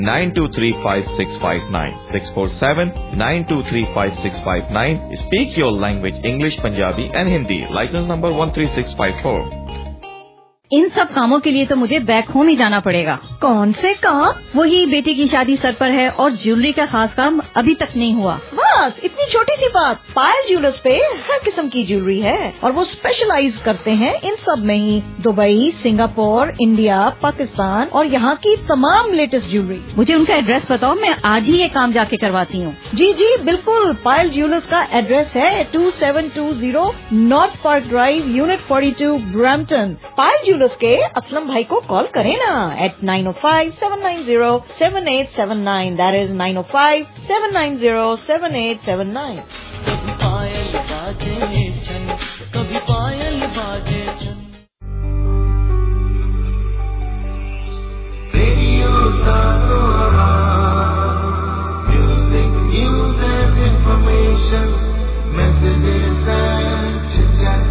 92356596 647-923-5659. Speak your language English, Punjabi and Hindi. License number 13654. इन सब कामों के लिए तो मुझे बैक होम ही जाना पड़ेगा। कौन से काम? वही बेटी की शादी सर पर है और ज्वेलरी का खास काम अभी तक नहीं हुआ। बस इतनी छोटी सी बात। पायल ज्वेलर्स पे हर किस्म की ज्वेलरी है और वो स्पेशलाइज करते हैं इन सब में ही। दुबई, सिंगापुर, इंडिया, पाकिस्तान और यहाँ की तमाम लेटेस्ट ज्वेलरी। मुझे उनका एड्रेस बताओ, मैं आज ही ये काम जाके करवाती हूँ। जी जी बिल्कुल। पायल ज्वेलर्स का एड्रेस है 2720 north park drive, unit 42, Brampton. पायल के असलम भाई को कॉल करें ना at 905-790-7879. That is 905-790-7879. कभी पायल बाजे छन, कभी पायल बाजे छन। Radio सासोरा, music, news and information, messages and chit-chat.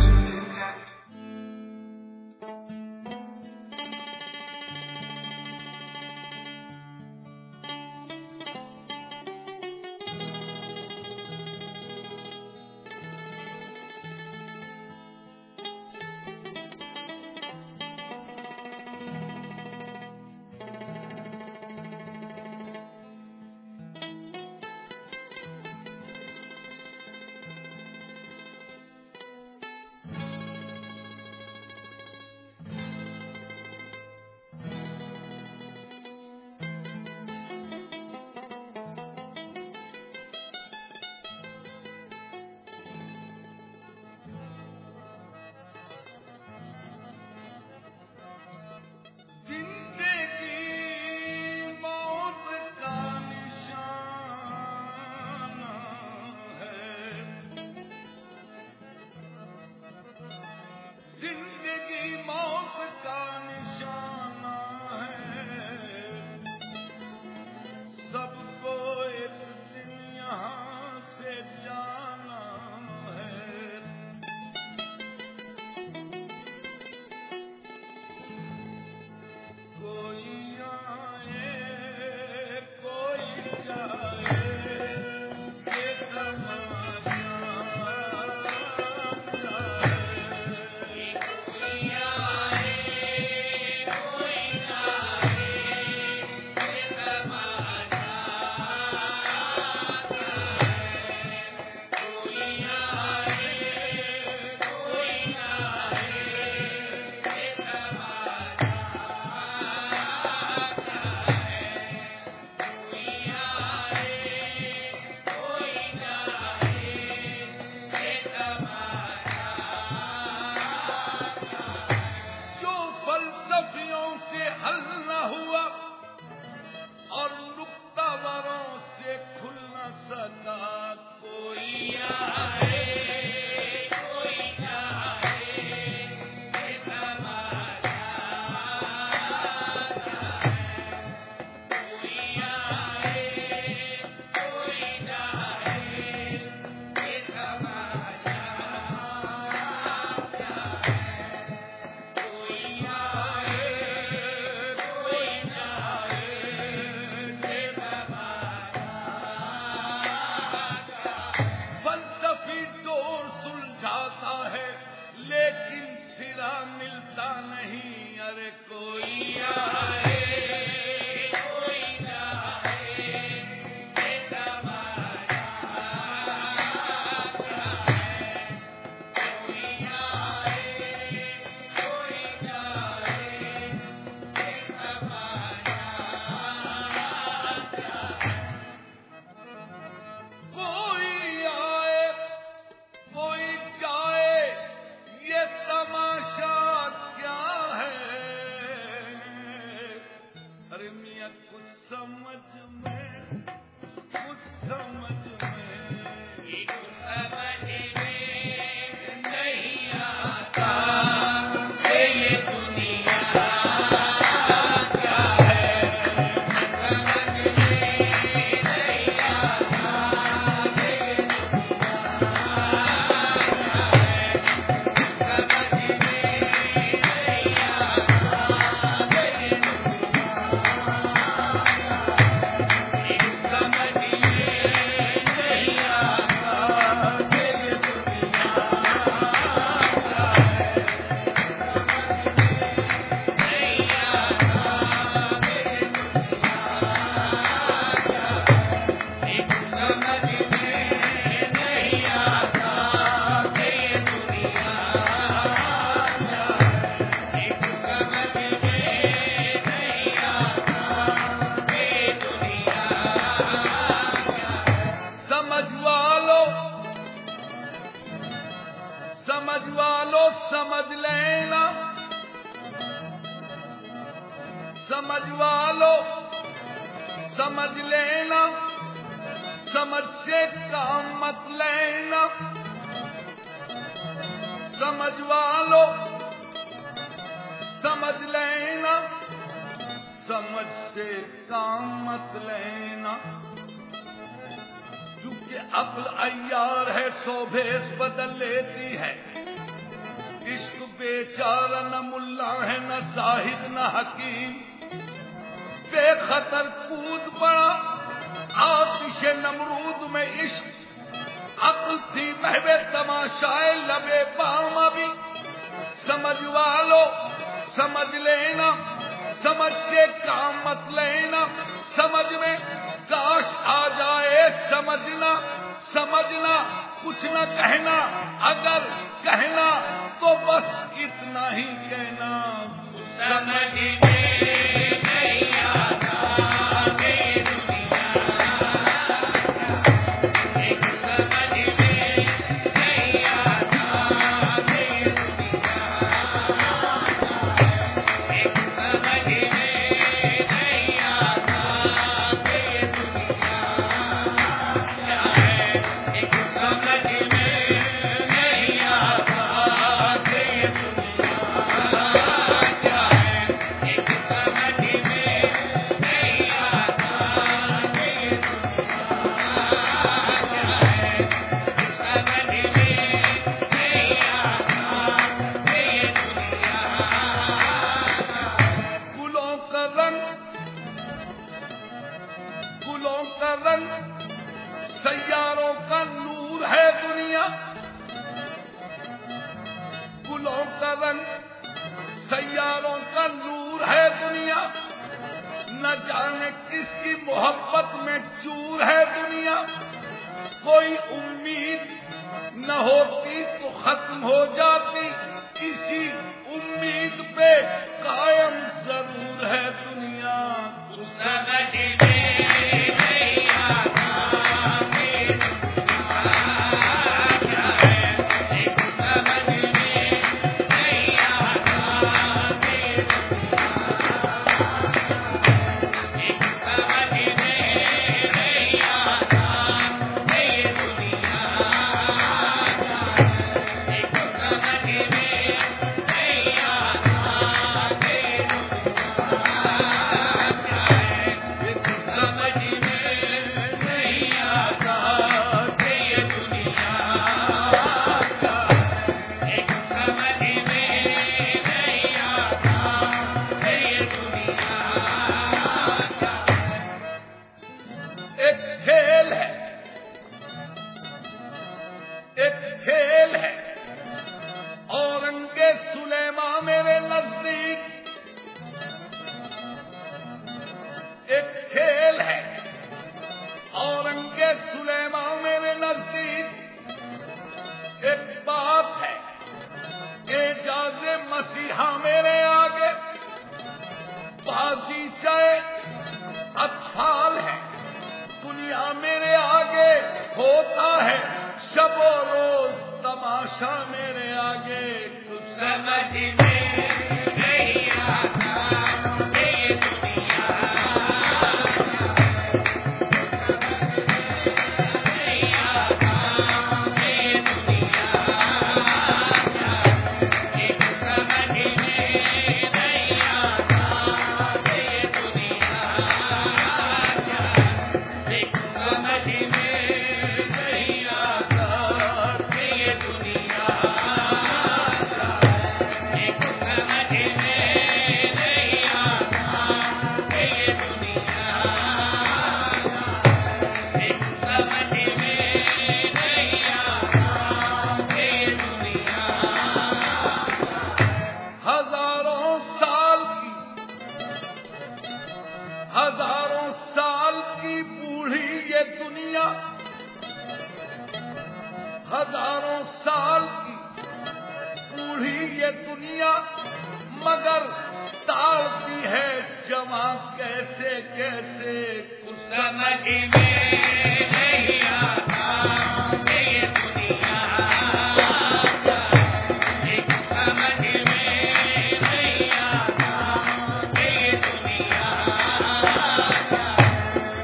समझ लेना, समझ से काम मत लेना, समझ वालो समझ लेना, समझ से काम मत लेना। क्योंकि अक्ल अय्यार है, सो भेष बदल लेती है। इश्क बेचारा न मुल्ला है, न साहिद न हकीम, बेखतर कूद पड़ा आतिश नमरूद में इश्क। अक्ल थी महवे तमाशाए लबे पामा भी। समझ वालो समझ लेना, समझ से काम मत लेना, समझ में काश आ जाए समझना। समझना कुछ न कहना, अगर कहना तो बस इतना ही कहना। समझ में नहीं आता ये दुनिया, एक समझ में नहीं आता ये दुनिया, एक समझ में नहीं आता ये दुनिया, क्या है एक समझ में नहीं आता ये दुनिया, क्या है एक समझ में नहीं आता ये दुनिया, क्या है समझ में नहीं आता ये दुनिया। गुलों का रंग, गुलों का रंग, सैयारों का नूर है दुनिया। गुलों का रंग, सैयारों का नूर है दुनिया। न जाने किसकी मोहब्बत में चूर है दुनिया। कोई उम्मीद न होती तो खत्म हो जाती, इसी उम्मीद पे कायम जरूर है दुनिया। कुछ समझ में नहीं आता ये दुनिया, क्या है एक समझ में नहीं आता ये दुनिया, एक समझ में नहीं आता ये दुनिया, एक समझ में नहीं आता ये दुनिया, क्या है एक समझ में नहीं आता ये दुनिया, एक समझ में नहीं आता ये दुनिया। एक खेल है, एक खेल है औरंगे सुलेमा मेरे नजदीक। एक खेल है औरंगे सुलेमा मेरे नजदीक। एक बात है एजाज़े मसीहा मेरे आगे। बागीचाए अत्फाल है दुनिया मेरे आगे। होता है शबो रोज तमाशा मेरे आगे। कुछ समझ में नहीं आता ये दुनिया, नहीं आता ये दुनिया, एक समझ में नहीं आता ये दुनिया, एक समझ में नहीं आता ये दुनिया, एक समझ में नहीं आता ये दुनिया, एक समझ में नहीं आता ये दुनिया। हजारों साल की, हजारों साल की बूढ़ी ये दुनिया, हजारों साल की बूढ़ी ये दुनिया, मगर ताड़ती है जमा कैसे कैसे। कुछ समझ में नहीं आता ये दुनिया, एक समझ में नहीं आता ये दुनिया,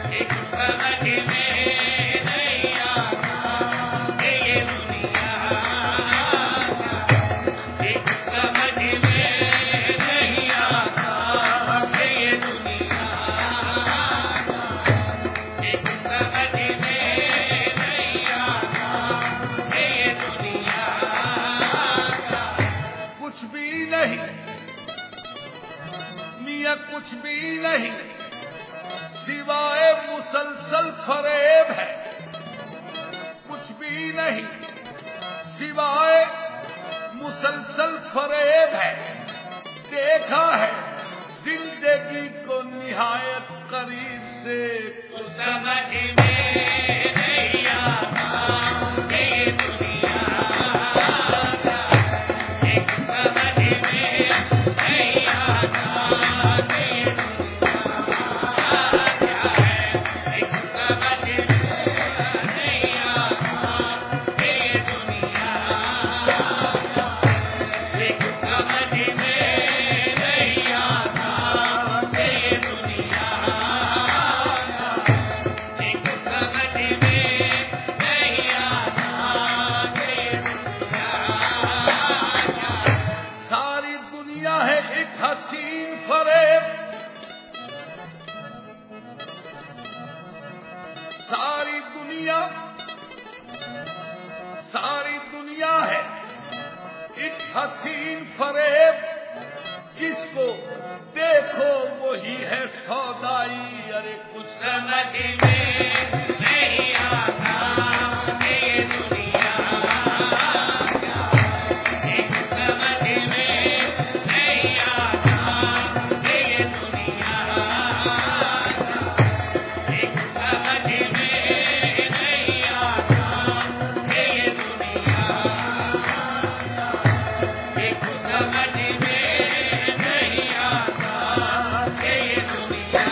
सिवाय मुसलसल फरेब है, कुछ भी नहीं सिवाय मुसलसल फरेब है। देखा है जिंदगी को निहायत करीब से, कुछ समझ में नहीं आता ये दुनिया, एक समझ में नहीं आता ये दुनिया क्या है, एक समझ में नहीं आता ये दुनिया, एक समझ में नहीं आता ये दुनिया, एक समझ में नहीं आता ये दुनिया। सारी दुनिया है एक हसीन फरेब, सारी दुनिया है एक हसीन फरेब, जिसको देखो वही है सौदाई। अरे कुछ समझ में नहीं आता ये दुनिया, एक समझ में नहीं आता ये दुनिया, एक समझ में नहीं आता ये दुनिया, एक समझ में नहीं आता ये दुनिया।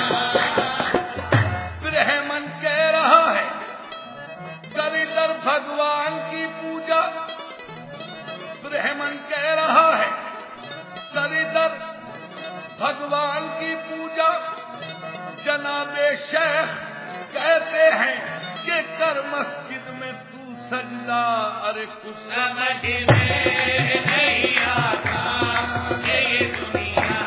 ब्रह्मन कह रहा है कर इधर भगवान की पूजा, ब्रह्मन कह रहा है कर इधर भगवान की पूजा। जनाबे शेख कहते हैं कि कर मस्जिद में तू सजदा। अरे कुछ समझ में नहीं आता ये दुनिया,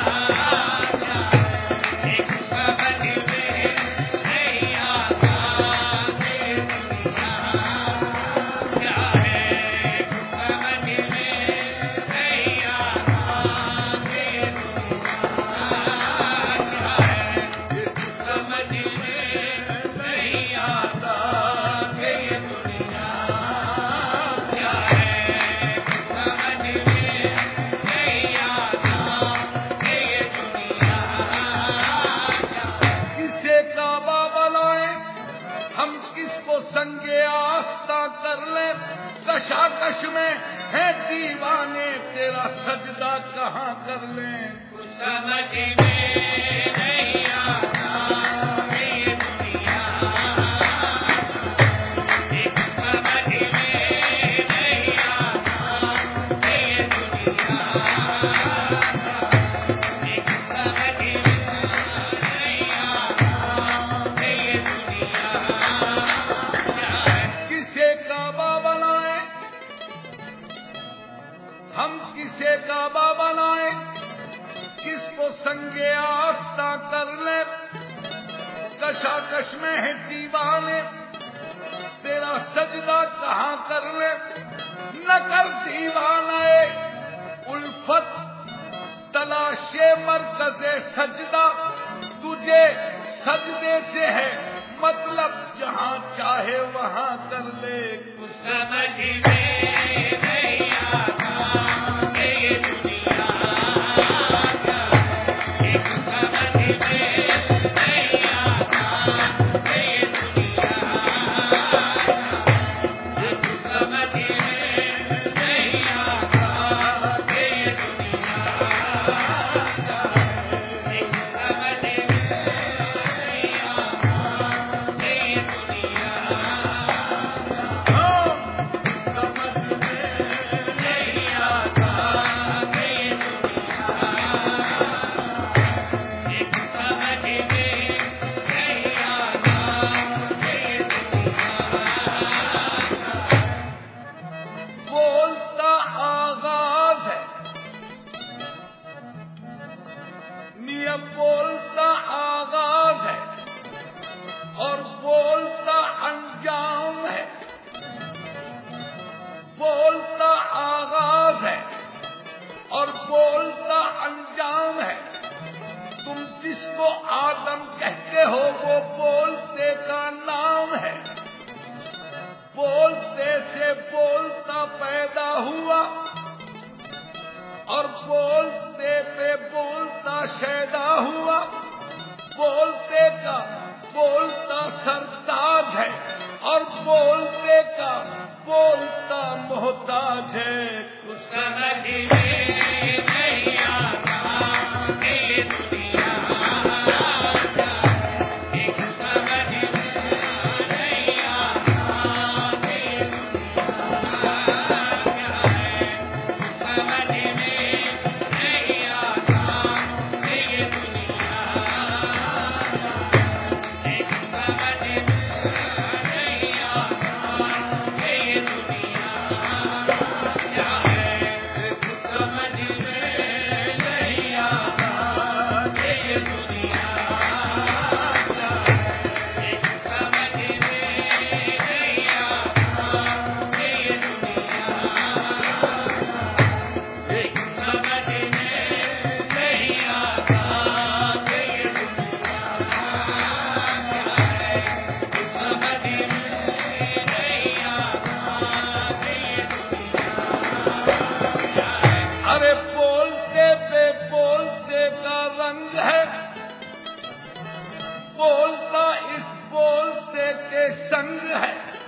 एक समझ में नहीं आता ये दुनिया क्या है, एक समझ में नहीं आता ये दुनिया क्या है, एक समझ में नहीं आता ये दुनिया क्या है, समझ में नहीं आता ये दुनिया। किसे काबा बनाए हम किसको संगे आस्था कर ले, कशाकश में है दीवाने तेरा सजदा कहाँ कर ले। कुछ समझ में नहीं आता ये दुनिया, एक समझ में नहीं आता ये दुनिया, एक समझ में नहीं आता ये दुनिया क्या है। किसे काबा बनाए हम किसे काबा बनाए, किसको संगे आस्था कर ले, कशाकश में है दीवाने तेरा सजदा कहाँ कर ले। न कर दीवाने उल्फत तलाशे मरकज़े सजदा, तुझे सजदे से है मतलब जहाँ चाहे वहाँ कर ले। कुछ समझ में नहीं आता ये दुनिया, एक समझ में नहीं आता ये दुनिया, एक समझ में नहीं आता ये दुनिया, एक समझ में नहीं आता ये दुनिया। समझ हो वो बोलते का नाम है। बोलते से बोलता पैदा हुआ और बोलते पे बोलता शैदा हुआ। बोलते का बोलता सरताज है और बोलते का बोलता मोहताज है। कुछ समझ में नहीं आता ये दुनिया, एक समझ में नहीं आता ये दुनिया क्या है। समझ में नहीं आता ये दुनिया, एक समझ में नहीं आता ये दुनिया क्या है। समझ में नहीं आता ये दुनिया क्या है। एक समझ में नहीं आता ये दुनिया, एक समझ में नहीं आता ये दुनिया क्या है। समझ में नहीं आता ये दुनिया क्या है। अरे बोलते पे बोलते का रंग है, बोलता इस बोलते के संग है।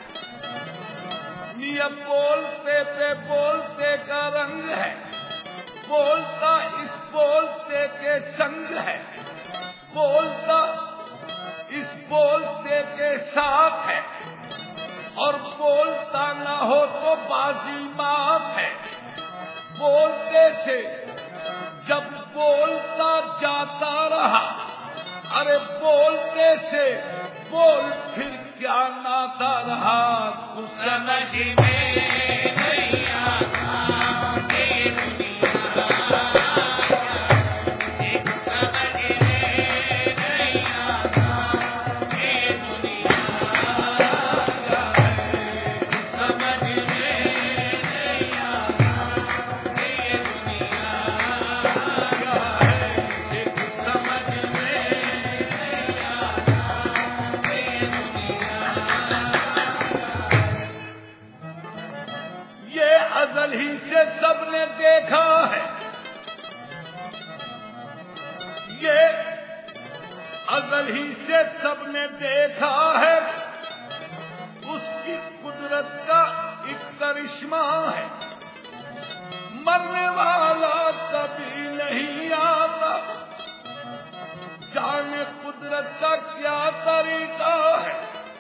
ये बोलते पे बोलते का रंग है, बोलता इस बोलते के संग है। बोलता इस बोलते के साथ है और बोलता ना हो तो बाजी माफ है। बोलते से जब बोलता जाता रहा, अरे बोलते से बोल फिर क्या नाता रहा। कुछ समझ में नहीं आता ये दुनिया, एक समझ में नहीं आता ये दुनिया क्या है। समझ में नहीं आता ये दुनिया क्या है। एक समझ में नहीं आता ये दुनिया। ये अज़ल ही से सबने देखा है, ये अज़ल ही से सबने देखा है। उसकी कुदरत का एक करिश्मा है। मरने वाला कभी नहीं आता, जाने कुदरत का क्या तरीका है।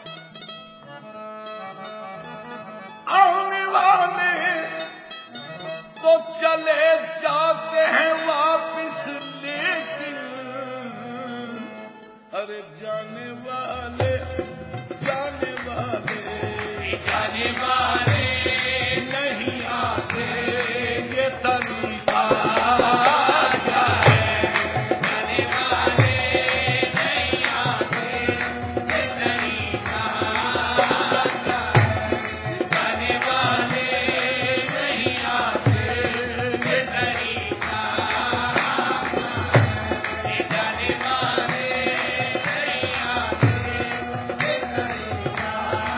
आने वाले तो चले जाते हैं वापिस, लेकिन अरे जाने वाले नहीं आते। ये तरीका क्या है। जाने वाले नहीं आते ये तरीका क्या है। जाने वाले नहीं आते ये तरीका, ये जाने वाले नहीं आते ये तरीका,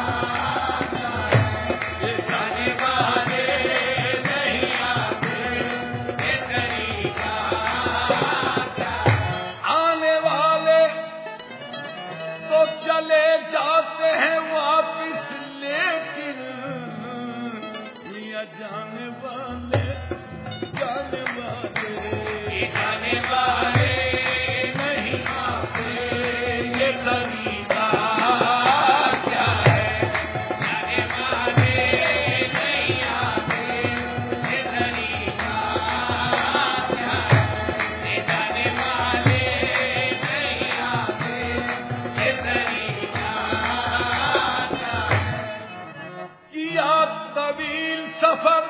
ये जाने वाले नहीं आते ये तरीका क्या है। आने वाले तो चले जाते हैं वापिस, लेकिन ये जाने वाले ये जाने वाले नहीं आते ये तरीका क्या है। जाने वाले नहीं आते ये तरीका क्या है। ये जाने वाले नहीं आते ये तरीका क्या है। किया तवील सफर,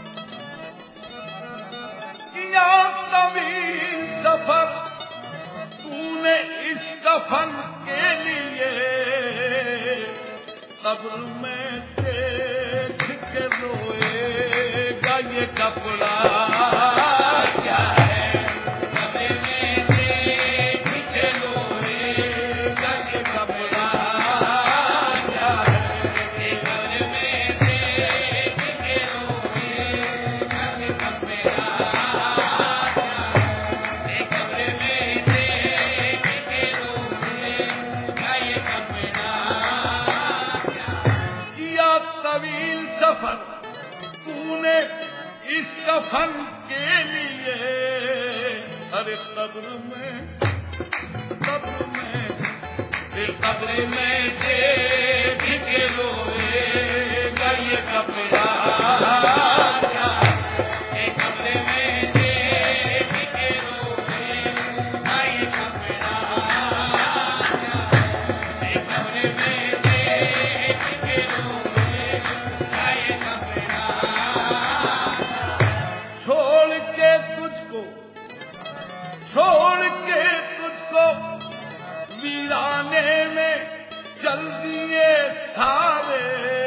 किया तवील सफर तूने इस कफन के लिए। कब्र में देख के रोएगा ये कपड़ा क्या है। कब्र में देख के रोएगा सफर तूने इस कफन के लिए, अरे कब्र में देख के रोएगा ये कपड़ा, ये कब्र में देख के रोएगा ये कपड़ा, ये कब्र में देख के रोएगा ये कपड़ा। छोड़ के तुझको वीराने में चल दिए सारे,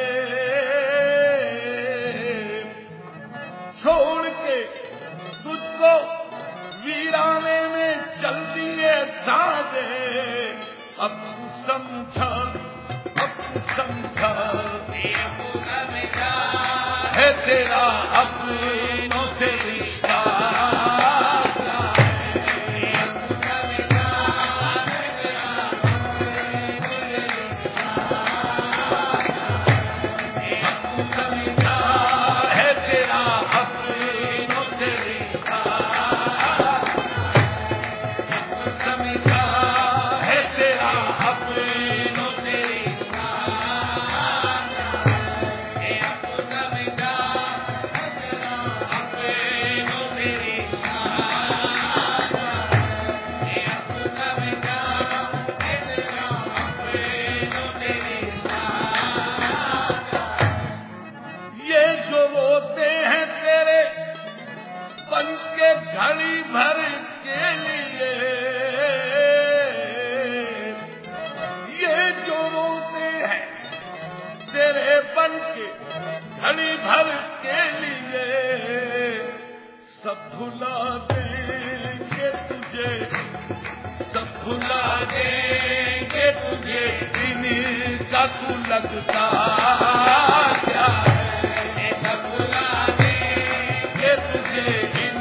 छोड़ के तुझको वीराने में चल दिए सारे। अब तू समझा है तेरा अपनों से रिश्ता, घड़ी भर के लिए, ये जो रोते हैं तेरे बन के घड़ी भर के लिए, सब भुला देंगे तुझे, सब भुला देंगे तुझे, इनका तू लगता क्या है, सब भुला देंगे तुझे,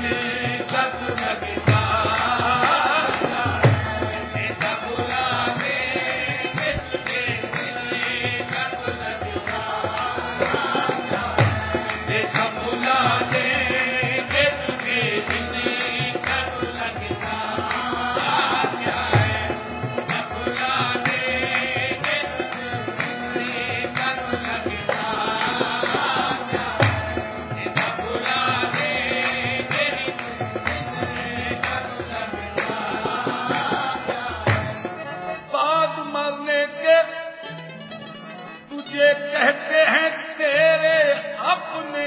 कहते हैं तेरे अपने,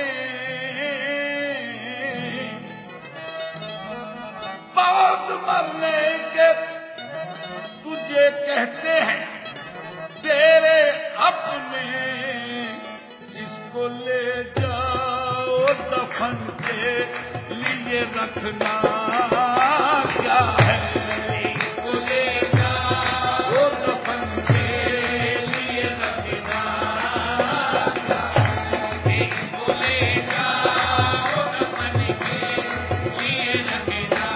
बाद मरने के तुझे कहते हैं तेरे अपने, इसको ले जाओ दफन के लिए रखना क्या है, इसको ले जाओ दफन के लिए रखना, इसको ले जाओ दफन के लिए रखना,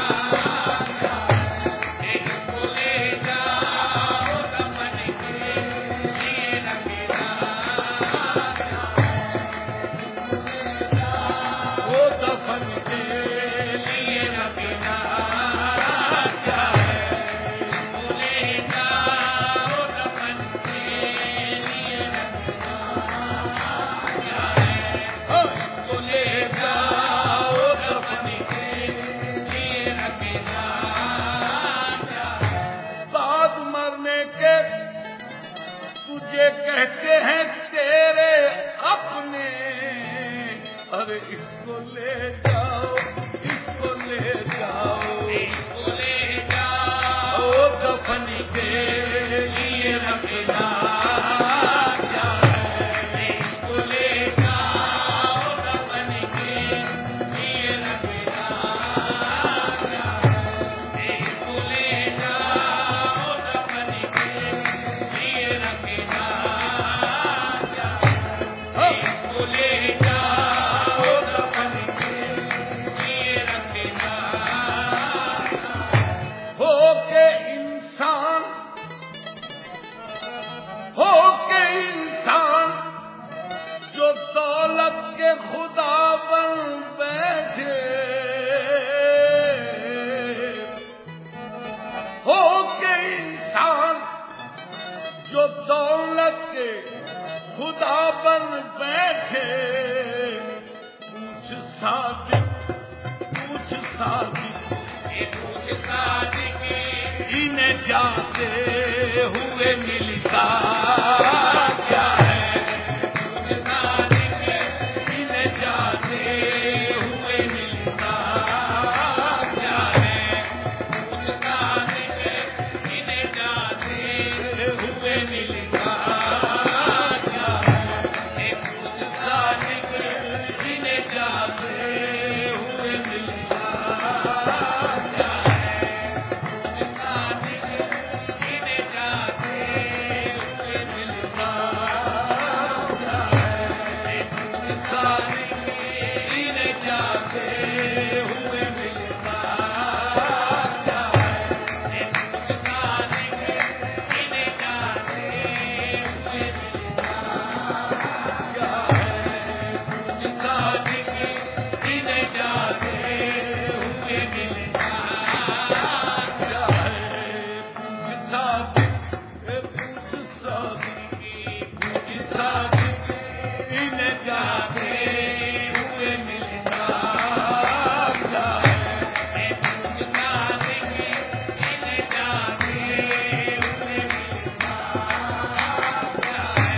इसको ले जाओ दफन के लिए रखना, वो दफन के लिए रखना क्या है, इसको ले जाओ दफन के लिए रखना क्या है, इसको ले जाओ दफन के लिए रखना क्या है। बाद मरने के तुझे कहते हैं तेरे अपने, अरे इसको ले जाओ, इसको ले जाओ, इसको ले जाओ दफन के लिए रखना क्या है, इसको ले जाओ दफन के लिए रखना क्या है, इसको ले जाओ दफन के लिए रखना क्या है, इसको ले जाओ दफन के लिए जो दौलत के खुदा बन बैठे, पूछ सादिक, पूछ सादिक, इन्हें जाते हुए मिलता क्या है? पूछ सादिक, इन्हें जाते हुए मिलता क्या है? पूछ सादिक, इन्हें जाते हुए मिलता क्या है? पूछ सादिक, इन्हें जाते हुए मिलता क्या है? पूछ सादिक, इन्हें जाते हुए मिलता क्या है? पूछ सादिक, इन्हें जाते हुए मिलता क्या है? पूछ सादिक, इन्हें जाते हुए मिलता क्या है? पूछ सादिक, इन्हें जाते हुए मिलता क्या है? पूछ सादिक, पूछ सादिक, पूछ सादिक, इन्हें जाते हुए मिलता क्या है? पूछ सादिक, इन्हें जाते हुए मिलता क्या है?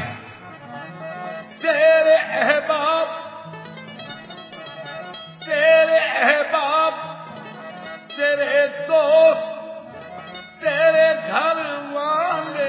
तेरे अहबाब, तेरे अहबाब, तेरे दोस्त, तेरे घर वाले,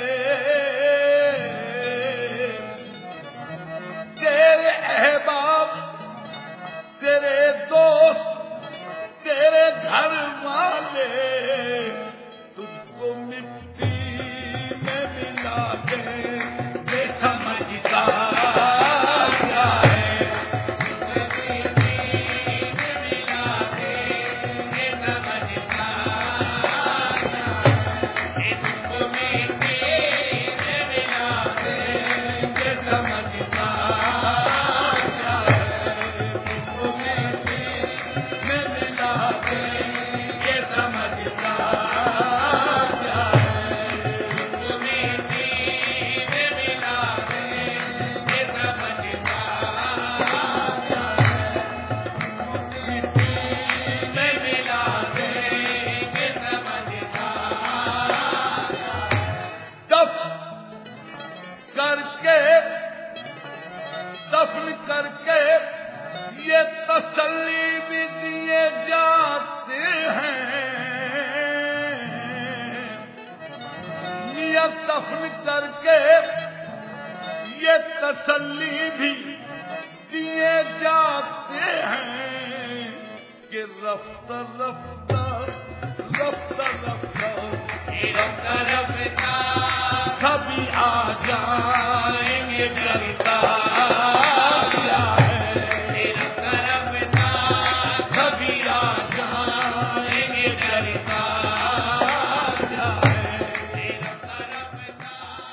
तेरे अहबाब, तेरे दोस्त, तेरे घर वाले, तुझको मिट्टी में मिला के बेसमझता क्या है? मिट्टी में मिला के बेसमझता क्या है? तुझको मिट्टी में मिला के बेसमझता क्या है? तुझको मिट्टी में मिला के बेसमझता क्या है? तुझको मिट्टी में मिला के बेसमझता क्या है? मिट्टी में मिला के बेसमझता दफन करके ये तसल्ली भी दिए जाते हैं, नियत दफन करके ये तसल्ली भी दिए जाते हैं कि रफ्ता रफ्ता रफ्ता रफ्ता रफ्ता रफ्ता सभी आ जाएंगे करता क्या है? रफ्ता रफ्ता सभी आ जाएंगे करता क्या है? रफ्ता रफ्ता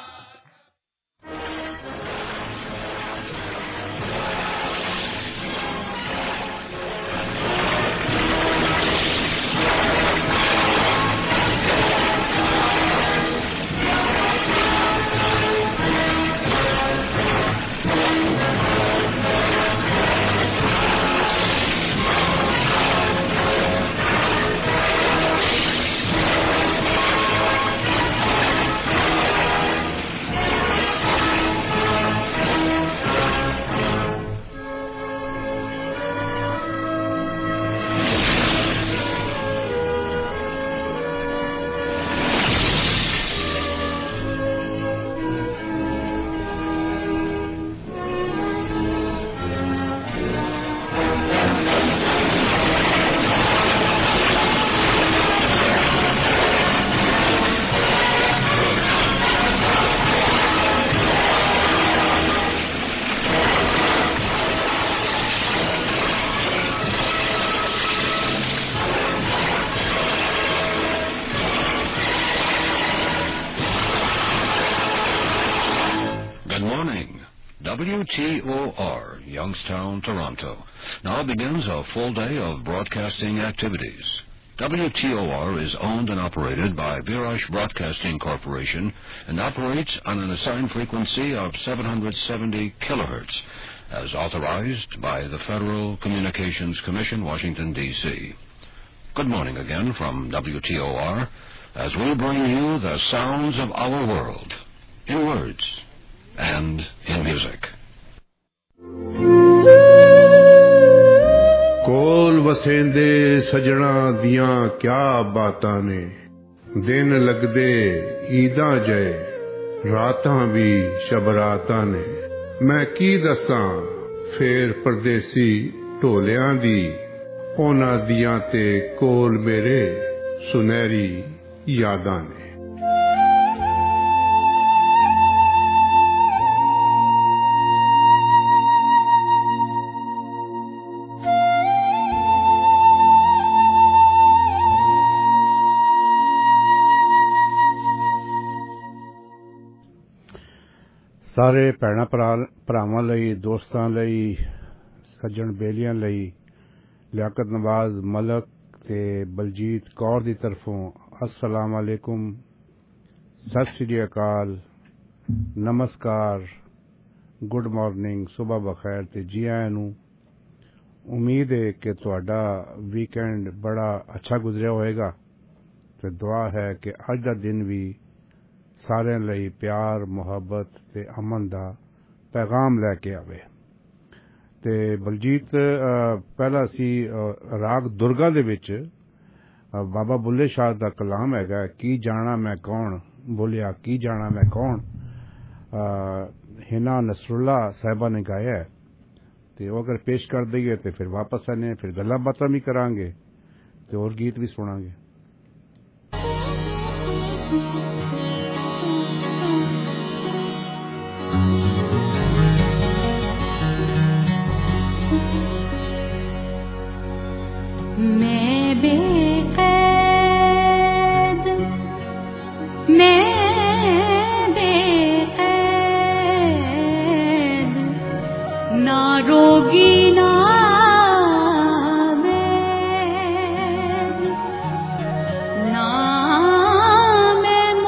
WTOR, Youngstown, Toronto. Now begins a full day of broadcasting activities. WTOR is owned and operated by Virash Broadcasting Corporation and operates on an assigned frequency of 770 kilohertz, as authorized by the Federal Communications Commission, Washington, D.C. Good morning again from WTOR, as we bring you the sounds of our world, in words and in music. कोल वसेंदे सजना दियां क्या बातां ने, दिन लगदे ईदां जय, रातां भी शबरातां ने। मैं की दसां फेर परदेसी ढोलियां दी, उन्हां दियां ते कोल मेरे सुनहरी यादां ने। सारे भैणां भरावां लई, दोस्तां लई, सज्जण बेलियां लई लियाकत नवाज मलक ते बलजीत कौर दी तरफों अस्सलाम वालेकुम, सत श्री अकाल, नमस्कार, गुड मॉर्निंग, सुबह बखैर ते जी आयां नूं। उम्मीद है कि तुहाडा वीकेंड बड़ा अच्छा गुजरिया होएगा ते दुआ है कि अज दा दिन भी सारे ਲਈ प्यार मुहब्बत ते अमन दा पैगाम लैके आवे। ते बलजीत पहला सी राग दुर्गा दे विच बाबा बुल्ले शाह दा कलाम हैगा, की जाना मैं कौन, बोलिया की जाना मैं कौन, हिना नसरुल्ला साहिबा ने गाया है। ते वो अगर पेश कर दईए तो फिर वापस आने, फिर गल्लां बातां भी करांगे ते और गीत भी सुनांगे। मैं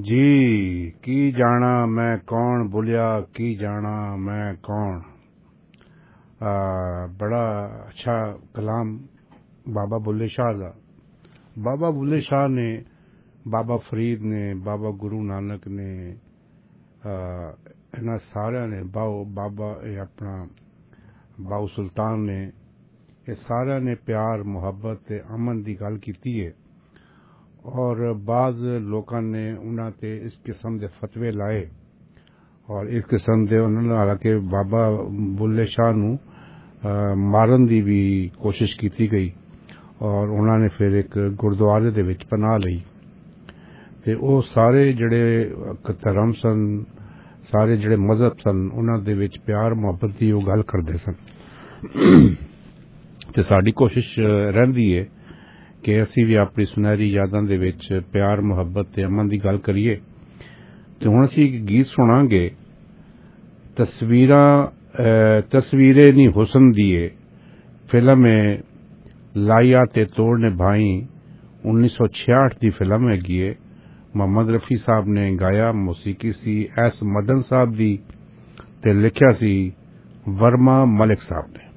जी की जाना मैं कौन बोलिया की जाना मैं कौन। बड़ा अच्छा कलाम बाबा बुल्ले शाह का। बाबा बुल्ले शाह ने, बाबा फरीद ने, बाबा गुरु नानक ने, इन्हां सारियां ने, बाबा अपना बाऊ सुल्तान ने, ये सारियां ने प्यार मुहब्बत ते अमन की गल की है। और बाज़ लोगों ने उन्हां ते इस किस्म के फतवे लाए और इस किस्म के उन्होंने हालांकि बाबा बुल्ले शाह नू मारन की भी कोशिश की गई और उन्होंने फिर एक गुरुद्वारे दे विच पनाह लई। ते वो सारे जड़े धर्म सन, सारे जड़े मजहब सन, उन्हां दे विच प्यार मुहब्बत की वो गल करते सन। ते साडी कोशिश रहिंदी है कि असी भी अपनी सुनहरी यादां दे विच प्यार मुहब्बत ते अमन की गल करिए। ते हुण असी एक गीत सुनांगे, तस्वीरें नी हुसन दिए, फिल्म है लाया ते तोड़ने भाई, 1966 की फिल्म हैगी है। मोहम्मद रफी साहब ने गाया, मौसीकी सी एस मदन साहब दी ते लिखिया सी वर्मा मलिक साहब ने।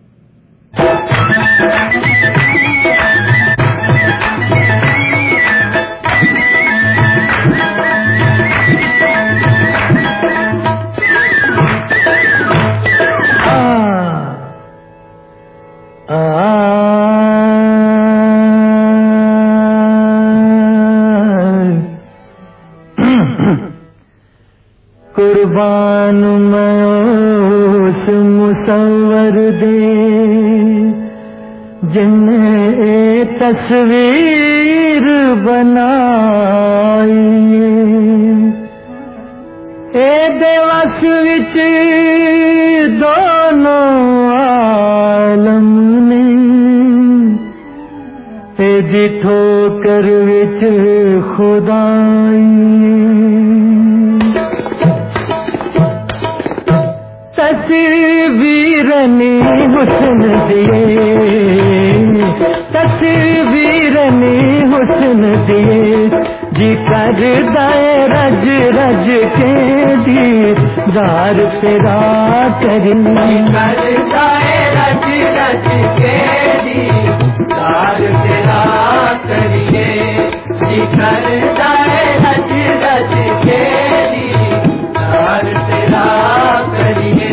कुर्बान मैं उस मुसव्वर दे जिन्हें तस्वीर बनाई, ए दिवस विच दोनों आलम ने, ए ठोकर विच खुदाई। तस्वीरनी हुस्न दिए, तस्वीरनी हुस्न दिए, जी कर दाए रज रज के दीदार तेरा करी, कर दाए रज रज के दीदार तेरा करिए, जी कर दाए रज रज के दीदार तेरा करिए।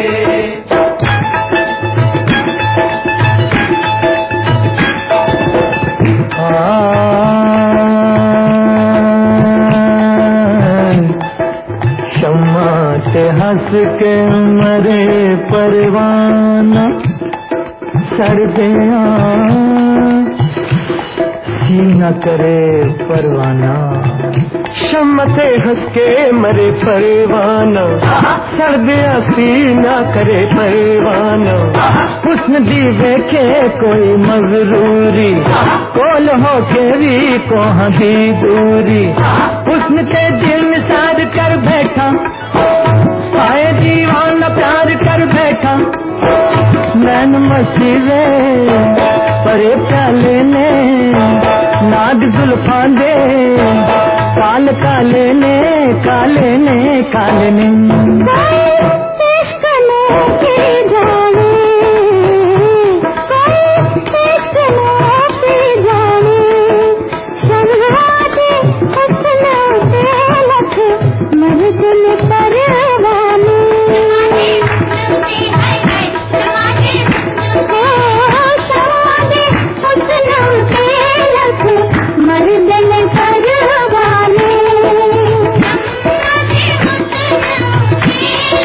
शम्मा से हंस के मरे परवाना, सर्दियाँ सीना करे परवाना। शम्मा से हंस के मरे परवाना, सर्दियाँ सीना करे परवाना। हुस्न दी देखे कोई मगरूरी, कोल हो के भी कोहाँ भी दूरी। हुस्न के दिल निसार कर बैठा, आए दीवाना प्यार कर बैठा। नैन मसीवे परे प्याले ने, नाग जुल्फां दे काल काले ने, काले ने काले ने। इश्क लेके जाने, इश्क लेके जाने, शहज़ादे हुस्न पे लख महफिल परवाने। शहज़ादे हुस्न पे लख महफिल परवाने।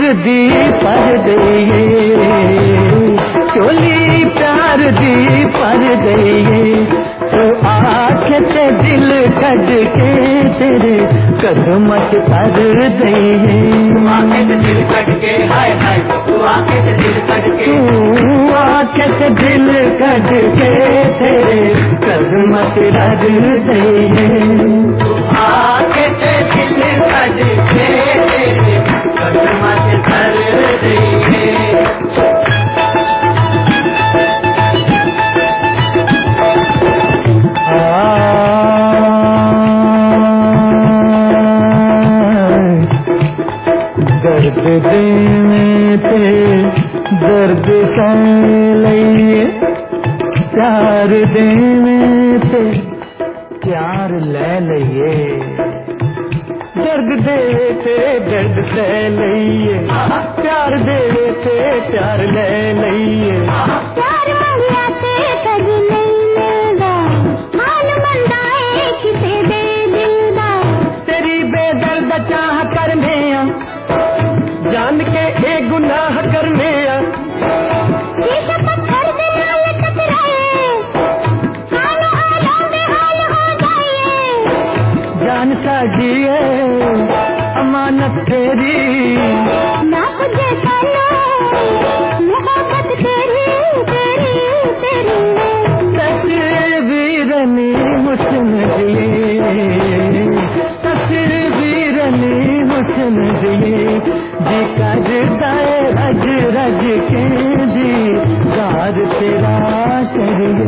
दी पर दइए चोली प्यार दी पर दइए तो आँख से दिल कट के तेरे कदमत कर दइए आँख से दिल कट के हाय हाय तू आँख से दिल कट के आँख से दिल कट के तेरे कदमत कर दइए आँख से दिल कट के तेरे कदमत कर दइए दर्द देने पे दर्द सह लइए प्यार देने पे प्यार ले लइए दर्द देवे पे दर्द सह लइए प्यार देवे पे प्यार ले लइए प्यार मंगिया से कभी नहीं मिलदा हाल मंदाए किसे दे दिलदा तेरी बेदर्द चाह करने जान के ए गुनाह करने शीशा पत्थर दे नाल टकराए हालो हालो दे हाल हो जाए जान साडी है अमानत तेरी ना तुझे सालो मोहब्बत तेरी तेरी तेरी तस्वीरनी हुस्न दिए तस्वीरनी हुस्न दिए जी करता है रज रज के जी कार तेरा करिए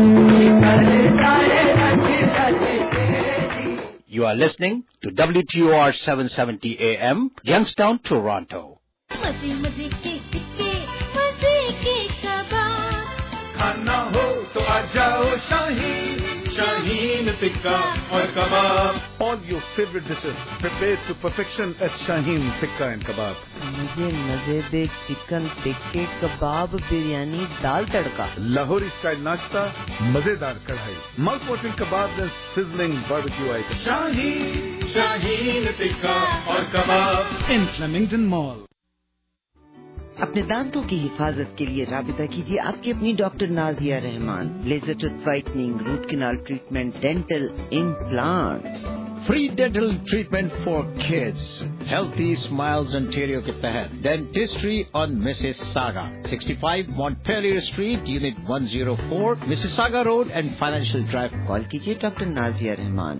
You are listening to WTOR 770 AM, Youngstown, Toronto. मजे मजे के टिक्के मजे के कबाब खाना हो तो आ जाओ शाहीन टिक्का और कबाब All your favorite dishes prepared to perfection at Shaheen Tikka and Kebab. मुझे मजेदार चिकन टिक्के कबाब बिरयानी दाल तड़का Lahori style nashta, मजेदार कढ़ाई, mouth-watering kebabs and sizzling barbecue items. Shaheen tikka और कबाब In Flemington Mall. अपने दांतों की हिफाजत के लिए राबिता कीजिए आपकी अपनी doctor Nazia Rahman laser tooth whitening root canal treatment dental implants Free dental treatment for kids. Healthy Smiles Ontario के तहत Dentistry on Mississauga, 65 Montpelier Street, Unit 104, Mississauga Road and Financial Drive. Call कीजिए doctor Nazia Rahman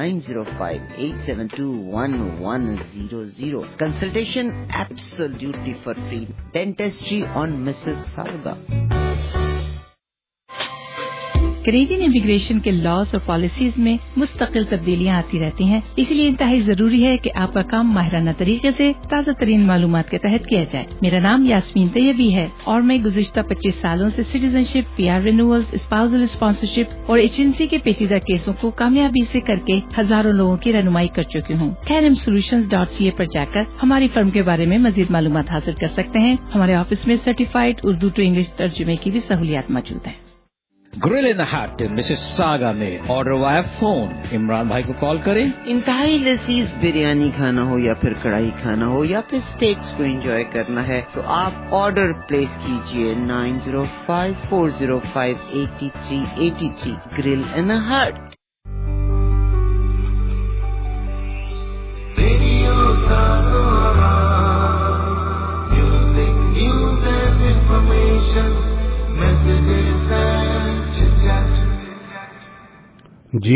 905-872-1100. Consultation absolutely for free. Dentistry on Mississauga. Canadian immigration के laws और policies में मुस्तकिल तब्दीलियां आती रहती हैं, इसलिए इंतहाई जरूरी है कि आपका काम माहिराना तरीके से ताज़ा तरीन मालूमात के तहत किया जाए। मेरा नाम यास्मीन तैयबी है और मैं गुज़िश्ता 25 सालों से citizenship, PR renewals, spousal sponsorship और एजेंसी के पेचीदा केसों को कामयाबी से करके हजारों लोगों की रहनुमाई कर चुकी हूँ। KNMSolutions.ca पर जाकर हमारी फर्म के बारे में मजीद मालूमात हासिल कर सकते हैं। हमारे ऑफिस में सर्टिफाइड उर्दू टू इंग्लिश तर्जुमे की भी सहूलियात मौजूद है। Grill in the Hut in Mississauga में ऑर्डर वाया फोन इमरान भाई को कॉल करें। इंतहाई लजीज बिरयानी खाना हो या फिर कढ़ाई खाना हो या फिर स्टेक्स को एंजॉय करना है तो आप ऑर्डर प्लेस कीजिए 905-405-8383 Grill in the Hut। Music, news and information, messages and जी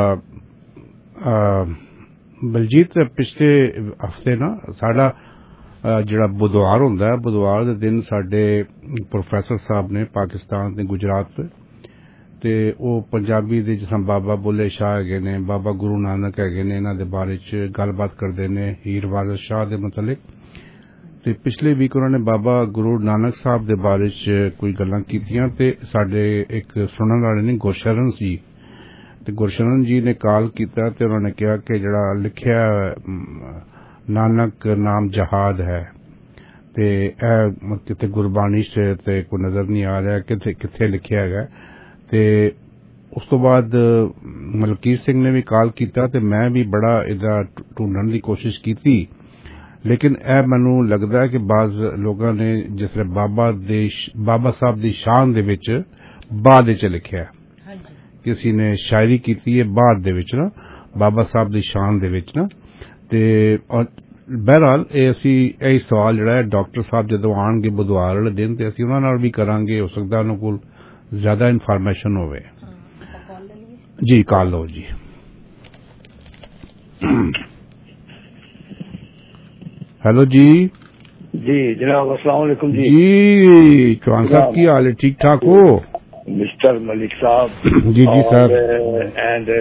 बलजीत पिछले हफ्ते ना साडा ਜਿਹੜਾ बुधवार ਹੁੰਦਾ है बुधवार ਦੇ ਦਿਨ ਸਾਡੇ ਪ੍ਰੋਫੈਸਰ ਸਾਹਿਬ ਨੇ ਪਾਕਿਸਤਾਨ ਤੇ ਗੁਜਰਾਤ ਤੇ ਉਹ ਪੰਜਾਬੀ ਦੇ ਜਿਸਾਂ ਬਾਬਾ ਬੁੱਲੇ ਸ਼ਾਹ ਹੈਗੇ ਨੇ ਬਾਬਾ ਗੁਰੂ ਨਾਨਕ ਹੈਗੇ ਨੇ ਇਹਨਾਂ ਦੇ ਬਾਰੇ ਚ ਗੱਲਬਾਤ ਕਰਦੇ ਨੇ ਹੀਰ ਵਾਰਿਸ ਸ਼ਾਹ ਦੇ ਮੁਤਲਕ ਤੇ ਪਿਛਲੇ ਵੀਕ ਉਹਨਾਂ ਨੇ ਬਾਬਾ ਗੁਰੂ ਨਾਨਕ ਸਾਹਿਬ ਦੇ ਬਾਰੇ ਚ ਕੋਈ ਗੱਲਾਂ ਕੀਤੀਆਂ ਤੇ ਸਾਡੇ ਇੱਕ ਸੁਣਨ ਵਾਲੇ ਨੇ ਗੁਰਸ਼ਰਨ ਸੀ ਤੇ ਗੁਰਸ਼ਰਨ ਜੀ ਨੇ ਕਾਲ ਕੀਤਾ ਤੇ ਉਹਨਾਂ ਨੇ ਕਿਹਾ ਕਿ ਜਿਹੜਾ ਲਿਖਿਆ ਨਾਨਕ ਨਾਮ ਜਹਾਦ ਹੈ ਤੇ ਇਹ ਕਿਤੇ ਗੁਰਬਾਣੀ ਚ ਤੇ ਕੋਈ ਨਜ਼ਰ ਨਹੀਂ ਆ ਰਿਹਾ ਕਿੱਥੇ ਲਿਖਿਆ ਹੈਗਾ ਤੇ ਉਸ ਤੋਂ ਬਾਅਦ ਮਲਕੀਤ ਸਿੰਘ ਨੇ ਵੀ ਕਾਲ ਕੀਤਾ ਤੇ ਮੈਂ ਵੀ ਬੜਾ ਇਹਦਾ ਢੂੰਡਣ ਦੀ ਕੋਸ਼ਿਸ਼ ਕੀਤੀ लेकिन ਇਹ ਮੈਨੂੰ ਲੱਗਦਾ ਹੈ ਕਿ ਬਾਜ਼ ਲੋਕਾਂ ਨੇ ਜਿਸ ਤਰ੍ਹਾਂ ਬਾਬਾ ਸਾਹਿਬ ਦੀ ਸ਼ਾਨ ਦੇ ਵਿੱਚ ਬਾਅਦ ਵਿੱਚ ਲਿਖਿਆ ਕਿਸੇ ਨੇ ਸ਼ਾਇਰੀ ਕੀਤੀ ਹੈ ਬਾਅਦ ਦੇ ਵਿੱਚ ਨਾ ਬਾਬਾ ਸਾਹਿਬ ਦੀ ਸ਼ਾਨ ਦੇ ਵਿੱਚ ਨਾ ਤੇ ਬਹਰਹਾਲ ਇਹ ਅਸੀਂ ਇਹ ਸਵਾਲ ਜਿਹੜਾ ਹੈ ਡਾਕਟਰ ਸਾਹਿਬ ਜਦੋਂ ਆਣਗੇ ਬੁੱਧਵਾਰ ਵਾਲੇ ਦਿਨ ਤੇ ਅਸੀਂ ਉਹਨਾਂ ਨਾਲ ਵੀ ਕਰਾਂਗੇ ਹੋ ਸਕਦਾ ਉਹਨਾਂ ਕੋਲ ਜ਼ਿਆਦਾ ਇਨਫੋਰਮੇਸ਼ਨ ਹੋਵੇ ਜੀ ਕਾਲ ਲਓ ਜੀ हेलो जी जनाब अस्सलाम वालेकुम जी चौहान साहब की हाल है ठीक ठाक हो मिस्टर मलिक साहब जी सर एंड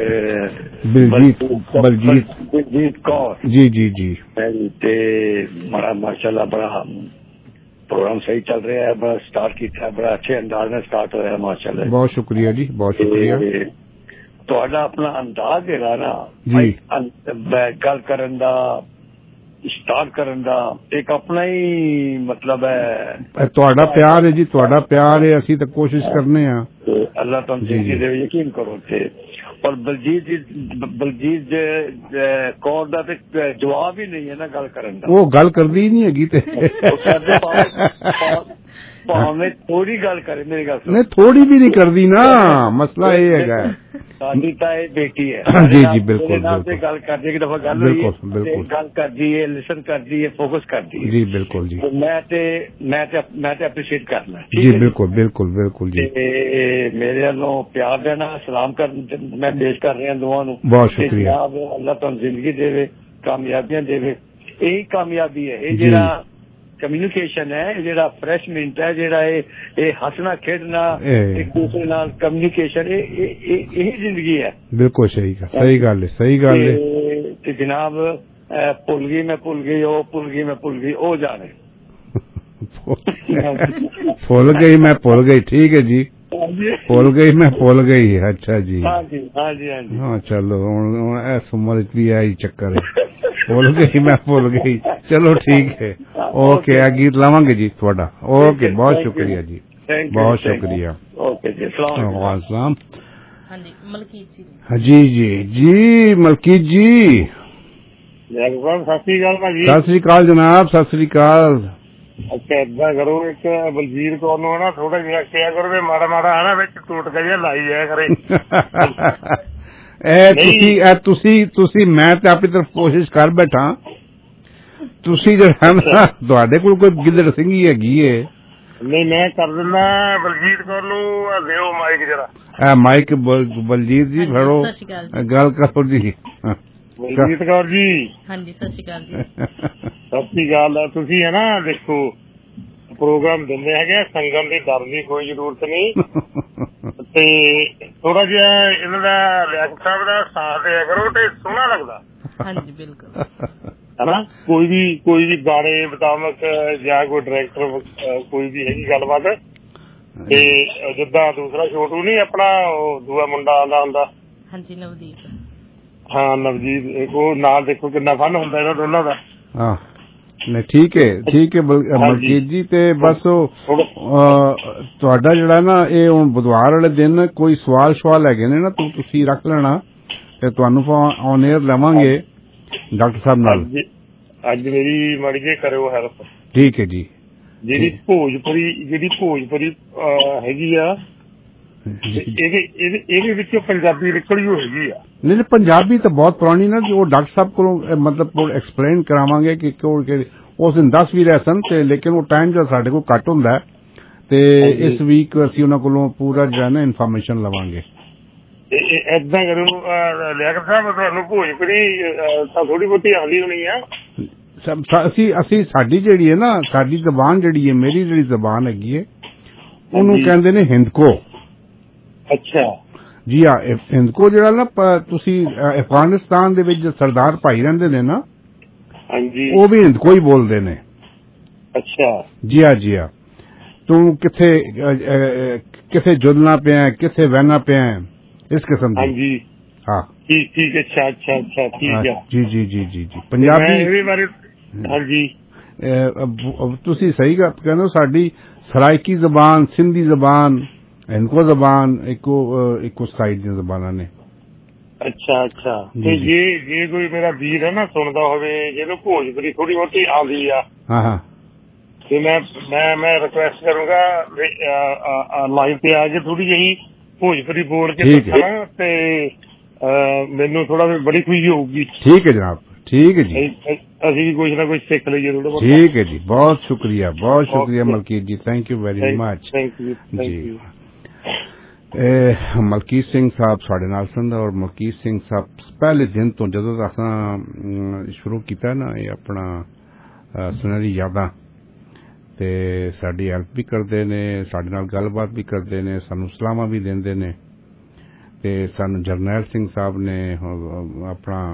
बलजीत कौर जी ते बड़ा माशाल्लाह बड़ा प्रोग्राम सही चल रहा है बड़ा स्टार्ट किया है बड़ा अच्छे अंदाज में स्टार्ट हो रहा है माशाल्लाह बहुत शुक्रिया जी बहुत शुक्रिया ਤੁਹਾਡਾ ਆਪਣਾ ਅੰਦਾਜ਼ ਹੈਗਾ ਨਾ ਗੱਲ ਕਰਨ ਦਾ ਸਟਾਰਟ ਕਰਨ ਦਾ ਇੱਕ ਆਪਣਾ ਹੀ ਮਤਲਬ ਹੈ ਤੁਹਾਡਾ ਪਿਆਰ ਹੈ ਜੀ ਤੁਹਾਡਾ ਪਿਆਰ ਹੈ ਅਸੀਂ ਤਾਂ ਕੋਸ਼ਿਸ਼ ਕਰਨੇ ਆ ਅੱਲਾਹ ਤੁਹਾਨੂੰ ਜ਼ਿੰਦਗੀ ਦੇ ਯਕੀਨ ਕਰੋ ਤੇ ਔਰ ਬਲਜੀਤ ਕੌਰ ਦਾ ਤੇ ਜਵਾਬ ਹੀ ਨਹੀਂ ਹੈ ਨਾ ਗੱਲ ਕਰਨ ਦਾ ਉਹ ਗੱਲ ਕਰਦੀ ਨਹੀਂ ਹੈਗੀ ਤੇ ਭਾਵੇਂ ਥੋੜੀ ਗੱਲ ਕਰੇ ਮੇਰੀ ਗੱਲ ਨਹੀਂ ਥੋੜੀ ਵੀ ਨਹੀਂ ਕਰਦੀ ਨਾ ਮਸਲਾ ਇਹ ਹੈਗਾ ਸਾਡੀ ਤਾਂ ਇਹ ਬੇਟੀ ਹੈ ਜੀ ਬਿਲਕੁਲ ਗੱਲ ਕਰਦੀ ਇੱਕ ਦਫਾ ਗੱਲ ਹੋਈ ਗੱਲ ਕਰਦੀ ਹੈ ਲਿਸਨ ਕਰਦੀ ਹੈ ਫੋਕਸ ਕਰਦੀ ਹੈ ਜੀ ਬਿਲਕੁਲ ਜੀ ਮੈਂ ਤੇ ਅਪਰੀਸ਼ੀਏਟ ਕਰਨਾ ਜੀ ਬਿਲकुल ਜੀ ਮੇਰੇ ਵੱਲੋਂ ਪਿਆਰ ਦੇਣਾ ਸਲਾਮ ਕਰ ਮੈਂ ਪੇਸ਼ ਕਰ ਰਿਹਾ ਦੁਆ ਨੂੰ ਬਹੁਤ ਸ਼ੁਕਰੀਆ ਅੱਲਾਹ ਤੁਹਾਨੂੰ ਜ਼ਿੰਦਗੀ ਦੇਵੇ ਕਾਮਯਾਬੀਆਂ ਦੇਵੇ ਇਹੀ ਕਾਮਯਾਬੀ ਹੈ ਇਹ ਜਿਹੜਾ कम्युनिकेशन है जेड़ा फ्रेश मिनट है जेड़ा ये हसना खेडना एक दूसरे नाल कम्युनिकेशन यही जिंदगी है बिल्कुल सही गल है जनाब भुल गई मैं भुल गई ओ जाने भुल गई मैं भुल गई ठीक है जी भुल गई मैं भुल गई अच्छा जी हाँ चलो इस उम्र भी आई चक्कर है भुल गई चलो ठीक है ओके गीत लावांगे जी थोड़ा ओके बहुत शुक्रिया जी बहुत शुक्रिया ओके जी अस्सलाम जी मलकीत जी सत श्री अकाल जनाब सत श्री अकाल अच्छा इदा करो एक बलजीत कौर नूं ना थोड़ा जिहा किया करो माड़ा माड़ा है ना विच टूटका जिहा लाई जाया करे ਤੁਸੀਂ ਮੈਂ ਤੇ ਆਪਣੀ ਤਰਫ ਕੋਸ਼ਿਸ਼ ਕਰ ਬੈਠਾ ਤੁਸੀਂ ਜਿਹੜਾ ਨਾ ਤੁਹਾਡੇ ਕੋਲ ਕੋਈ ਗਿੱਦੜ ਸਿੰਘੀ ਹੈਗੀ ਏ ਨਹੀਂ ਮੈਂ ਕਰ ਦਿੰਦਾ ਬਲਜੀਤ ਕੌਰ ਨੂੰ ਦਿਓ ਮਾਈਕ ਜਰਾ ਮਾਈਕ ਬਲਜੀਤ ਜੀ ਫੜੋ ਗੱਲ ਕਰੋ ਜੀ ਬਲਜੀਤ ਕੌਰ ਜੀ ਹਾਂਜੀ ਸਤਿ ਸ਼੍ਰੀ ਅਕਾਲ ਜੀ ਸਤਿ ਸ਼੍ਰੀ ਅਕਾਲ ਤੁਸੀਂ ਹੈ ਨਾ ਦੇਖੋ ਪ੍ਰੋਗਰਾਮ ਦਿੰਦੇ ਹੈਗੇ ਸੰਗਮ ਦੀ ਡਰ ਦੀ ਕੋਈ ਜ਼ਰੂਰਤ ਨਹੀਂ ਤੇ ਥੋੜਾ ਜਿਹਾ ਇਹਨਾਂ ਦਾ ਲਿਆਕਤ ਸਾਹਿਬ ਦਾ ਸਾਥ ਦਿਆ ਕਰੋ ਤੇ ਸੋਹਣਾ ਲੱਗਦਾ ਹਾਂਜੀ ਬਿਲਕੁਲ ਹਨਾ ਕੋਈ ਵੀ ਗਾਣੇ ਮੁਤਾਬਕ ਜਾਂ ਕੋਈ ਡਾਇਰੈਕਟਰ ਕੋਈ ਵੀ ਹੈਗੀ ਗੱਲਬਾਤ ਤੇ ਜਿੱਦਾਂ ਦੂਸਰਾ ਛੋਟੂ ਨਹੀਂ ਆਪਣਾ ਦੂਆ ਮੁੰਡਾ ਆਉਂਦਾ ਹੁੰਦਾ ਹਾਂਜੀ ਨਵਦੀਪ ਹਾਂ ਨਵਜੀਤ ਉਹ ਨਾਲ ਦੇਖੋ ਕਿੰਨਾ ਫਨ ਹੁੰਦਾ ਇਹਨਾਂ ਦੋਨਾਂ ਦਾ ਹਾਂ ਨਹੀਂ ਠੀਕ ਹੈ ਮਲਕੀਤ ਜੀ ਤੇ ਬਸ ਤੁਹਾਡਾ ਜਿਹੜਾ ਨਾ ਇਹ ਹੁਣ ਬੁੱਧਵਾਰ ਵਾਲੇ ਦਿਨ ਕੋਈ ਸਵਾਲ ਹੈਗੇ ਨੇ ਨਾ ਤੁਸੀਂ ਰੱਖ ਲੈਣਾ ਤੇ ਤੁਹਾਨੂੰ ਔਨ 에ਅਰ ਲਵਾਂਗੇ ਡਾਕਟਰ ਸਾਹਿਬ ਨਾਲ ਅੱਜ ਮੇਰੀ ਮਾੜੀ ਜਿਹੀ ਕਰਿਓ ਹੈਲਪ ਠੀਕ ਹੈ ਜੀ ਜਿਹੜੀ ਭੋਜਪੁਰੀ ਹੈਗੀ ਆ ਇਹਦੇ ਵਿੱਚੋਂ ਪੰਜਾਬੀ ਨਿਕਲੀ ਹੋਏਗੀ ਆ ਨਹੀਂ ਪੰਜਾਬੀ ਤਾਂ ਬਹੁਤ ਪੁਰਾਣੀ ਨਾ ਉਹ ਡਾਕਟਰ ਸਾਹਿਬ ਕੋਲੋਂ ਮਤਲਬ ਐਕਸਪਲੇਨ ਕਰਾਵਾਂਗੇ ਕਿ ਉਸ ਦਿਨ 10 ਵੀ ਰਹੇ ਸਨ ਤੇ ਲੇਕਿਨ ਉਹ ਟਾਈਮ ਜੋ ਸਾਡੇ ਕੋਲ ਘੱਟ ਹੁੰਦਾ ਤੇ ਇਸ ਵੀਕ ਅਸੀਂ ਉਹਨਾਂ ਕੋਲੋਂ ਪੂਰਾ ਜਿਹੜਾ ਨਾ ਇਨਫੋਰਮੇਸ਼ਨ ਲਵਾਂਗੇ ਏਦਾਂ ਕਰੋ ਲਿਆਕਤ ਸਾਹਿਬ ਤੁਹਾਨੂੰ ਭੋਜਪੁਰੀ ਤਾਂ ਥੋੜੀ ਬਹੁਤੀ ਆਉਂਦੀ ਹੋਣੀ ਆ ਅਸੀਂ ਸਾਡੀ ਜਿਹੜੀ ਹੈ ਨਾ ਸਾਡੀ ਜ਼ਬਾਨ ਜਿਹੜੀ ਹੈ ਮੇਰੀ ਜਿਹੜੀ ਜ਼ਬਾਨ ਹੈਗੀ ਹੈ ਉਹਨੂੰ ਕਹਿੰਦੇ ਨੇ ਹਿੰਦਕੋ ਅੱਛਾ ਜੀ ਹਾਂ ਹਿੰਦਕੋ ਜਿਹੜਾ ਨਾ ਤੁਸੀਂ ਅਫਗਾਨਿਸਤਾਨ ਦੇ ਵਿੱਚ ਸਰਦਾਰ ਭਾਈ ਰਹਿੰਦੇ ਨੇ ਨਾ ਹਾਂਜੀ ਉਹ ਵੀ ਹਿੰਦਕੋ ਹੀ ਬੋਲਦੇ ਨੇ ਅੱਛਾ ਜੀ ਹਾਂ ਤੂੰ ਕਿੱਥੇ ਜੁਲਣਾ ਪਿਆ ਕਿੱਥੇ ਬਹਿਣਾ ਪਿਆ ਇਸ ਕਿਸਮ ਦੀ ਹਾਂਜੀ ਹਾਂ ਠੀਕ ਅੱਛਾ ਠੀਕ ਹੈ ਜੀ ਪੰਜਾਬੀ ਹਾਂਜੀ ਤੁਸੀਂ ਸਹੀ ਗੱਲ ਕਹਿੰਦੇ ਹੋ ਸਾਡੀ ਸਰਾਇਕੀ ਜ਼ਬਾਨ ਸਿੰਧੀ ਜ਼ਬਾਨ ਇनको ਜ਼ਬਾਨ ਇੱਕੋ ਸਾਈਡ ਦੀਆਂ ਜ਼ਬਾਨਾਂ ਨੇ ਅੱਛਾ ਅੱਛਾ। ਤੇ ਜੇ ਕੋਈ ਮੇਰਾ ਵੀਰ ਹੈ ਨਾ ਸੁਣਦਾ ਹੋਵੇ ਜਿਹਨੂੰ ਭੋਜਪੁਰੀ ਥੋੜੀ ਬਹੁਤੀ ਆਉਂਦੀ ਆ, ਹਾਂ, ਤੇ ਮੈਂ ਰਿਕੁਐਸਟ ਕਰੂੰਗਾ ਲਾਈਵ ਤੇ ਆ ਕੇ ਥੋੜੀ ਜਿਹੀ ਭੋਜਪੁਰੀ ਬੋਲ ਕੇ ਦੱਸਣਾ, ਤੇ ਮੈਨੂੰ ਥੋੜਾ ਬੜੀ ਖੁਸ਼ੀ ਹੋਊਗੀ। ਠੀਕ ਹੈ ਜਨਾਬ, ਠੀਕ ਹੈ ਜੀ, ਅਸੀਂ ਵੀ ਕੁਛ ਨਾ ਕੁਛ ਸਿੱਖ ਲਈਏ ਥੋੜਾ ਬਹੁਤ। ਠੀਕ ਹੈ ਜੀ, ਬਹੁਤ ਸ਼ੁਕਰੀਆ ਮਲਕੀਤ ਜੀ, ਥੈਂਕ ਯੂ ਵੈਰੀ ਮਚ ਜੀ। ਮਲਕੀਤ ਸਿੰਘ ਸਾਹਿਬ ਸਾਡੇ ਨਾਲ ਸਨ, ਔਰ ਮਲਕੀਤ ਸਿੰਘ ਸਾਹਿਬ ਪਹਿਲੇ ਦਿਨ ਤੋਂ ਜਦੋਂ ਅਸਾਂ ਸ਼ੁਰੂ ਕੀਤਾ ਨਾ ਇਹ ਆਪਣਾ ਸੁਨਹਿਰੀ ਯਾਦਾਂ, ਤੇ ਸਾਡੀ ਹੈਲਪ ਵੀ ਕਰਦੇ ਨੇ, ਸਾਡੇ ਨਾਲ ਗੱਲਬਾਤ ਵੀ ਕਰਦੇ ਨੇ, ਸਾਨੂੰ ਸਲਾਹਾਂ ਵੀ ਦਿੰਦੇ ਨੇ, ਤੇ ਸਾਨੂੰ ਜਰਨੈਲ ਸਿੰਘ ਸਾਹਿਬ ਨੇ, ਆਪਣਾ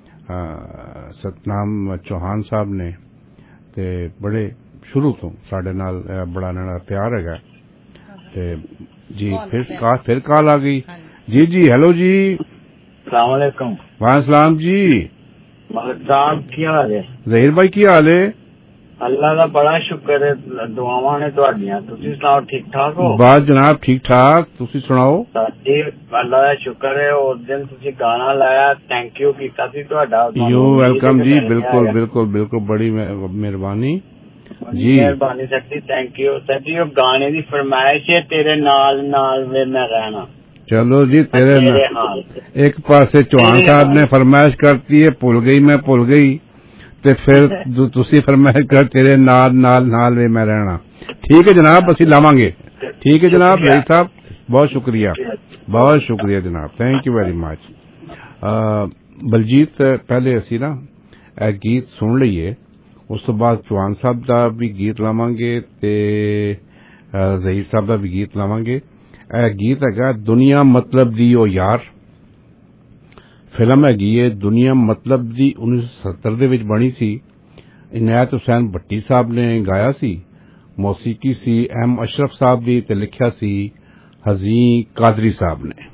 ਸਤਨਾਮ ਚੌਹਾਨ ਸਾਹਿਬ ਨੇ, ਤੇ ਬੜੇ ਸ਼ੁਰੂ ਤੋਂ ਸਾਡੇ ਨਾਲ ਬੜਾ ਨਾਲ ਪਿਆਰ ਹੈਗਾ। ਤੇ जी फिर कॉल आ गई जी। हेलो जी, अस्सलाम वालेकुम। वालेकुम जी। मलिक साहब की हाल है? जहीर भाई की हाल है? अल्लाह का बड़ा शुक्र है, दुआवां ने तुहाडियां। तुसी सुनाओ, ठीक ठाक हो? बस जनाब ठीक ठाक, तुसी सुनाओ। जी अल्लाह का शुक्र है। उस दिन तुसी गाना लाया, थैंक यू कीता सी तुहाडा। यू वेलकम जी, बिल्कुल बिल्कुल बिल्कुल, बड़ी मेहरबानी जी, मेहरबानी sir ji, thank you sir जी। वो गाने की फरमाइश है, तेरे नाल नाल वे मैं रहना। चलो जी, तेरे नाल। एक पासे चौहान साहब ने फरमाइश करती है, भुल गई, ते फिर तुसी फरमाइश कर तेरे नाल नाल नाल वे मैं रहना। ठीक है जनाब, असी लावांगे। ठीक है जनाब रईस साहब, बहुत शुक्रिया जनाब, thank you very much. Baljeet, पहले असी ना गीत सुन लीए, उस तो बाद चौहान साहब का भी गीत लावांगे, ते जहीर साहब का भी गीत लावांगे। गीत है दुनिया मतलब दी ओ यार, फिल्म है दुनिया मतलब दी 1970 दे विच बनी सी। इनायत हुसैन भट्टी साहब ने गाया सी, मौसीकी सी एम अशरफ साहब दी, ते लिखिया सी हज़ीं कादरी साहब ने।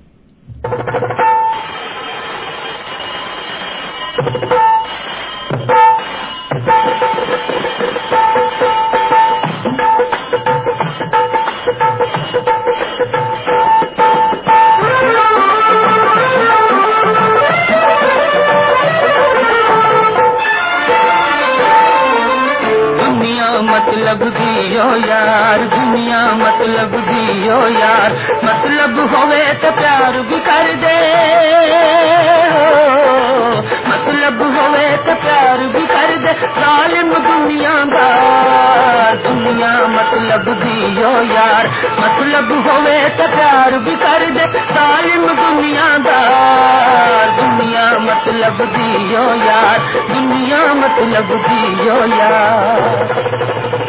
मतलब दियो यार, दुनिया मतलब दियो यार, मतलब होवे तो प्यार भी कर दे, मतलब होवे तो प्यार भी कर दे, जालिम दुनियादार। दुनिया मतलब दियो यार, मतलब होवे तो प्यार भी कर दे, जालिम दुनियादार। दुनिया मतलब दियो यार, दुनिया मतलब दियो यार।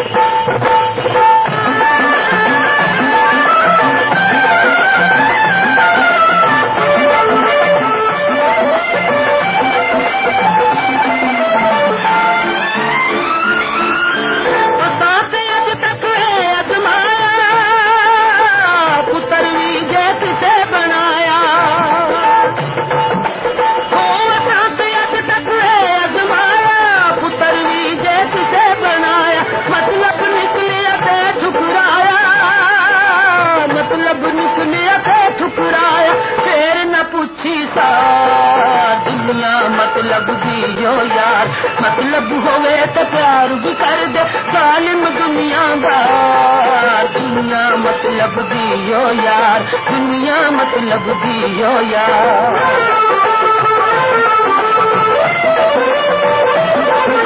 दुनिया मतलब दियो यार, मतलब होवे तो प्यार भी कर दे, जालिम दुनियादार। दुनिया मतलब दियो यार, दुनिया मतलब दियो यार।